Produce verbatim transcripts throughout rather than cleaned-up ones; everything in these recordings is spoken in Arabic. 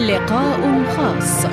لقاء خاص.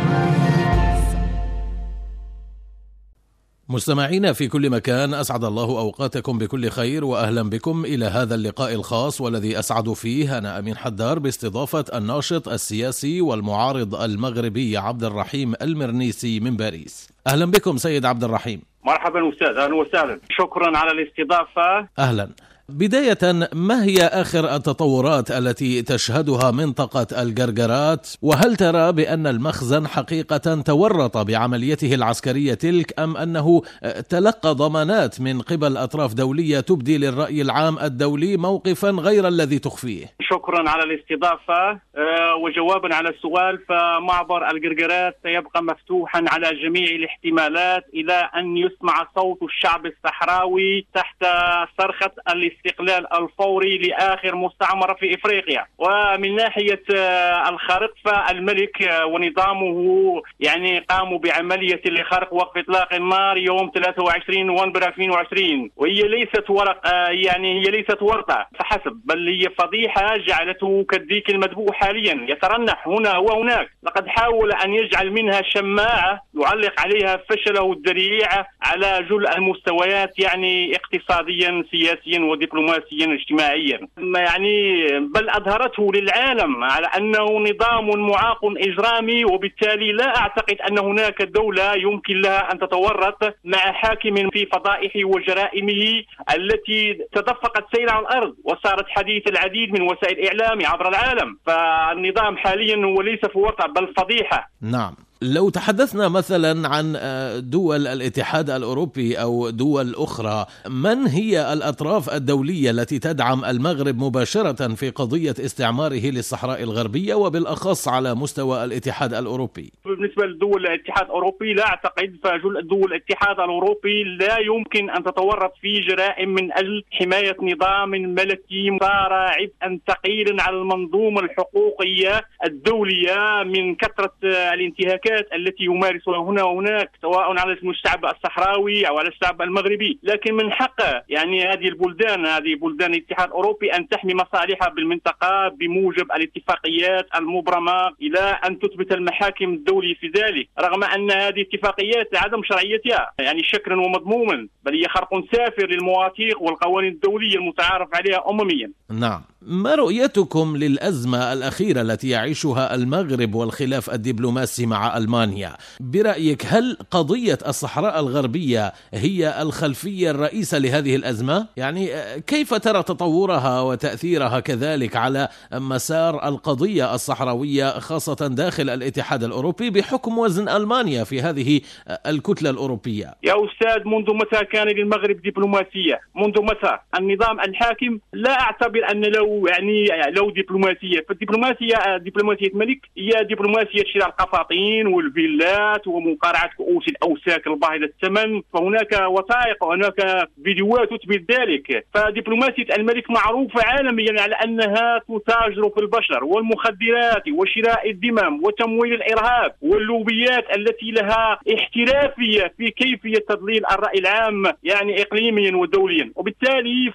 مستمعينا في كل مكان، أسعد الله أوقاتكم بكل خير وأهلا بكم إلى هذا اللقاء الخاص، والذي أسعد فيه أنا أمين حدار باستضافة الناشط السياسي والمعارض المغربي عبد الرحيم المرنيسي من باريس. أهلا بكم سيد عبد الرحيم. مرحبا أستاذ، أهلا وسهلا، شكرا على الاستضافة. أهلا. بداية، ما هي آخر التطورات التي تشهدها منطقة الجرجرات؟ وهل ترى بأن المخزن حقيقة تورط بعمليته العسكرية تلك، أم أنه تلقى ضمانات من قبل أطراف دولية تبدي للرأي العام الدولي موقفا غير الذي تخفيه؟ شكرا على الاستضافة. أه وجوابا على السؤال، فمعبر الجرجرات سيبقى مفتوحا على جميع الاحتمالات إلى أن يسمع صوت الشعب الصحراوي تحت صرخة الاستقلال الفوري لآخر مستعمرة في إفريقيا. ومن ناحية الخرق، فالملك ونظامه يعني قاموا بعملية لخرق وقف إطلاق النار يوم ثلاثة وعشرين نوفمبر ألفين وعشرين، وهي ليست ورق يعني هي ليست ورطة فحسب، بل هي فضيحة جعلته كالديك المدبوح حاليا يترنح هنا وهناك. لقد حاول أن يجعل منها شماعة يعلق عليها فشله الذريع على جل المستويات، يعني اقتصاديا سياسيا ودبلوماسيا اجتماعيا، يعني بل أظهرته للعالم على أنه نظام معاق إجرامي. وبالتالي لا أعتقد أن هناك دولة يمكن لها أن تتورط مع حاكم في فضائحه وجرائمه التي تدفقت سير على الأرض وصارت حديث العديد من وسائل الإعلام عبر العالم. فالنظام حاليا هو ليس في ورطة بل فضيحة. نعم. لو تحدثنا مثلا عن دول الاتحاد الأوروبي أو دول أخرى، من هي الأطراف الدولية التي تدعم المغرب مباشرة في قضية استعماره للصحراء الغربية، وبالأخص على مستوى الاتحاد الأوروبي؟ بالنسبة لدول الاتحاد الأوروبي لا أعتقد، فجل دول الاتحاد الأوروبي لا يمكن أن تتورط في جرائم من أجل حماية نظام ملكي صار عبئا ثقيلا على المنظومة الحقوقية الدولية من كثرة الانتهاكات التي يمارسها هنا وهناك، سواء على الشعب الصحراوي أو على الشعب المغربي. لكن من حق يعني هذه البلدان هذه بلدان الاتحاد الأوروبي أن تحمي مصالحها بالمنطقة بموجب الاتفاقيات المبرمة إلى أن تثبت المحاكم الدولية في ذلك، رغم أن هذه الاتفاقيات عدم شرعيتها يعني شكلا ومضموما، بل هي خرق سافر للمواثيق والقوانين الدولية المتعارف عليها أمميا. نعم. ما رؤيتكم للأزمة الأخيرة التي يعيشها المغرب والخلاف الدبلوماسي مع ألمانيا؟ برأيك هل قضية الصحراء الغربية هي الخلفية الرئيسة لهذه الأزمة؟ يعني كيف ترى تطورها وتأثيرها كذلك على مسار القضية الصحراوية خاصة داخل الاتحاد الأوروبي بحكم وزن ألمانيا في هذه الكتلة الأوروبية؟ يا أستاذ، منذ متى كان للمغرب دبلوماسية؟ منذ متى؟ النظام الحاكم لا أعتبر أن له يعني لو دبلوماسية، فالدبلوماسية دبلوماسية ملك هي دبلوماسية شراء القفاطين والفيلات ومقارعة كؤوس الأوساك الباهظة الثمن. فهناك وثائق وهناك فيديوهات تثبت ذلك. فدبلوماسية الملك معروفة عالميا على أنها تتاجر في البشر والمخدرات وشراء الذمم وتمويل الإرهاب واللوبيات التي لها احترافية في كيفية تضليل الرأي العام يعني إقليميا ودوليا. وبالتالي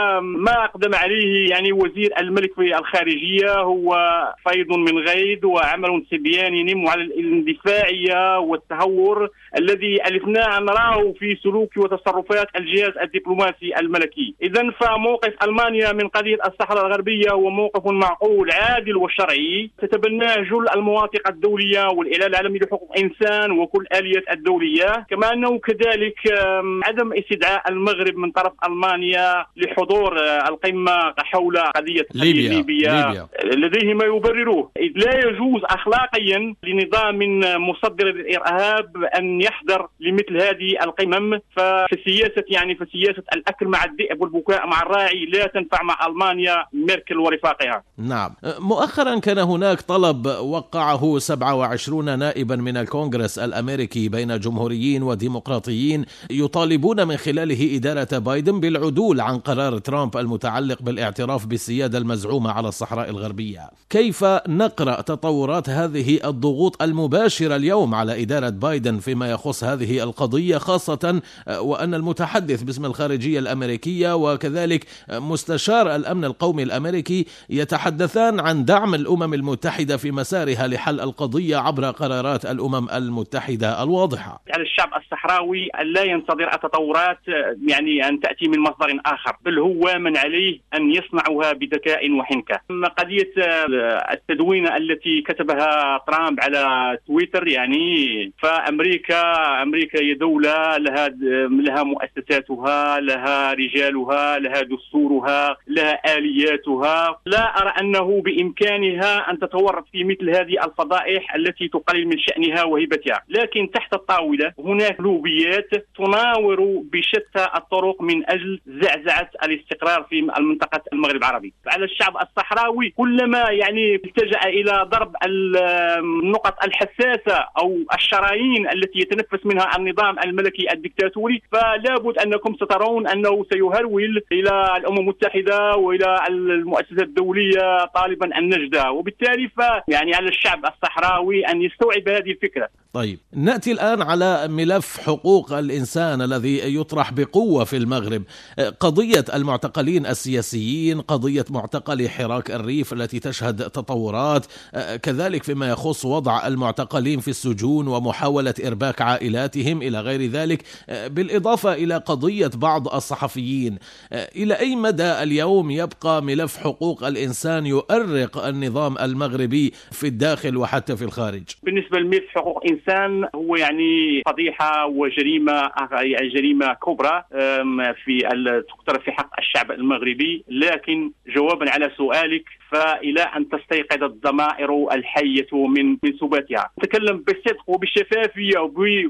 فما أقدم عليه يعني وزير الملك في الخارجية هو فيض من غيظ وعمل سبياني ينم على الاندفاعية والتهور الذي ألفنا أن نراه في سلوك وتصرفات الجهاز الدبلوماسي الملكي. إذن فموقف ألمانيا من قضية الصحراء الغربية هو موقف معقول عادل وشرعي تتبناه جل المواثيق الدولية والإعلان العالمي لحقوق الإنسان وكل الآليات الدولية، كما أنه كذلك عدم استدعاء المغرب من طرف ألمانيا لحضور القمة حول قضية ليبيا, ليبيا. لديه ما يبرروه، إذ لا يجوز أخلاقيا لنظام مصدر للإرهاب أن يحضر لمثل هذه القمم. فسياسة يعني فسياسة الأكل مع الذئب والبكاء مع الراعي لا تنفع مع ألمانيا ميركل ورفاقها. نعم. مؤخرا كان هناك طلب وقعه سبعة وعشرين نائبا من الكونغرس الأمريكي بين جمهوريين وديمقراطيين يطالبون من خلاله إدارة بايدن بالعدول عن قرار ترامب المتعلق بالاعتراف السيادة المزعومة على الصحراء الغربية. كيف نقرأ تطورات هذه الضغوط المباشرة اليوم على إدارة بايدن فيما يخص هذه القضية، خاصة وأن المتحدث باسم الخارجية الأمريكية وكذلك مستشار الأمن القومي الأمريكي يتحدثان عن دعم الأمم المتحدة في مسارها لحل القضية عبر قرارات الأمم المتحدة الواضحة؟ على الشعب الصحراوي أن لا ينتظر التطورات يعني أن تأتي من مصدر آخر، بل هو من عليه أن يصنعها بذكاء وحنكة. قضية التدوينة التي كتبها ترامب على تويتر، يعني فأمريكا أمريكا هي دولة لها لها مؤسساتها، لها رجالها، لها دستورها، لها آلياتها. لا أرى أنه بإمكانها أن تتورط في مثل هذه الفضائح التي تقلل من شأنها وهيبتها، لكن تحت الطاولة هناك لوبيات تناور بشتى الطرق من أجل زعزعة الاستقرار في المنطقة المغرب العربي. فعلى الشعب الصحراوي كلما يعني التجأ إلى ضرب النقط الحساسة أو الشرايين التي يتنفس منها النظام الملكي الدكتاتوري، فلا بد أنكم سترون أنه سيهرول إلى الأمم المتحدة وإلى المؤسسات الدولية طالبا النجدة، وبالتالي يعني على الشعب الصحراوي أن يستوعب هذه الفكرة. طيب، نأتي الآن على ملف حقوق الإنسان الذي يطرح بقوة في المغرب. قضية المعتقلين السياسيين، قضية معتقلي حراك الريف التي تشهد تطورات، كذلك فيما يخص وضع المعتقلين في السجون ومحاولة إرباك عائلاتهم إلى غير ذلك، بالإضافة إلى قضية بعض الصحفيين. إلى أي مدى اليوم يبقى ملف حقوق الإنسان يؤرق النظام المغربي في الداخل وحتى في الخارج؟ بالنسبة لملف حقوق الإنسان هو يعني فضيحة وجريمة جريمة كبرى في تقترف في حق الشعب المغربي. لكن جوابا على سؤالك، فإلى أن تستيقظ الضمائر الحية من من سباتها نتكلم بالصدق وبالشفافية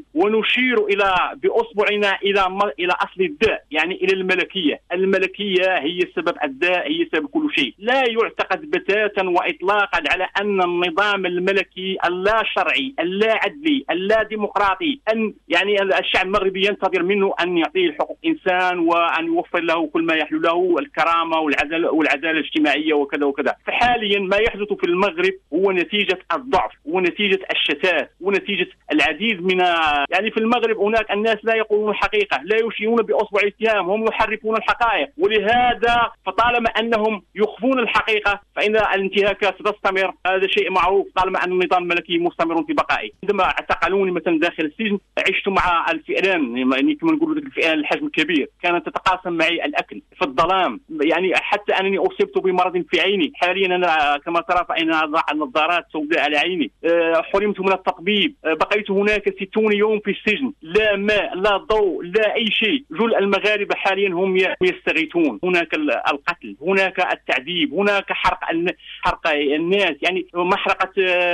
ونشير إلى بأصبعنا إلى إلى أصل الداء، يعني إلى الملكية. الملكية هي سبب الداء، هي سبب كل شيء. لا يعتقد بتاتا وإطلاقا على أن النظام الملكي اللا شرعي اللا عدلي اللا ديمقراطي أن يعني الشعب المغربي ينتظر منه أن يعطيه حقوق إنسان وأن يوفر له كل ما يحلو له، الكرامة والعدالة والعدالة الاجتماعية وكذا وكذا. فحاليا ما يحدث في المغرب هو نتيجة الضعف ونتيجة الشتات ونتيجة العديد من يعني في المغرب هناك الناس لا يقولون الحقيقة، لا يشيرون بأصبع الاتهام، هم يحرفون الحقائق. ولهذا فطالما أنهم يخفون الحقيقة فإن الانتهاكات ستستمر. هذا شيء معروف طالما أن النظام الملكي مستمر في بقائه. عندما اعتقلوني مثلا داخل السجن عشت مع الفئران، يعني كما نقولوا الفئران الحجم الكبير، كانت تتقاسم معي الأكل في الظلام، يعني حتى أنني أصبت بمرض في عيني. حاليا أنا كما ترى فإن أضع النظارات سوداء على عيني. حرمت من التطبيب، بقيت هناك ستون يوم في السجن، لا ماء لا ضوء لا أي شيء. جل المغاربة حاليا هم يستغيثون. هناك القتل، هناك التعذيب، هناك حرق حرق الناس، يعني محرقة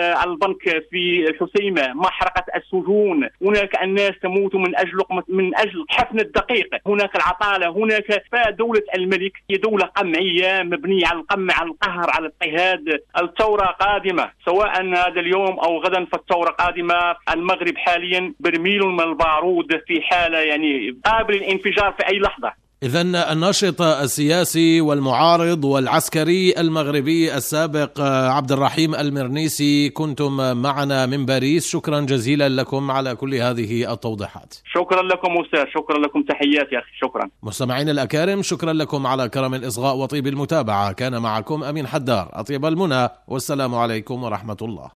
البنك في الحسيمة، محرقة السجون. هناك الناس تموت من أجل من أجل حفن الدقيق. هناك العطالة. هناك فدولة الملك هي دولة قمعية مبنية على القمع، على القهر، على الاضطهاد. الثورة قادمة سواء هذا اليوم أو غدا، فالثورة قادمة. المغرب حاليا برميل من البارود في حالة يعني قابل للانفجار في أي لحظة. إذن الناشط السياسي والمعارض والعسكري المغربي السابق عبد الرحيم المرنيسي، كنتم معنا من باريس. شكرا جزيلا لكم على كل هذه التوضيحات. شكرا لكم أستاذ، شكرا لكم، تحياتي أخي، شكرا. مستمعين الأكارم، شكرا لكم على كرم الإصغاء وطيب المتابعة. كان معكم أمين حدار. أطيب المنى والسلام عليكم ورحمة الله.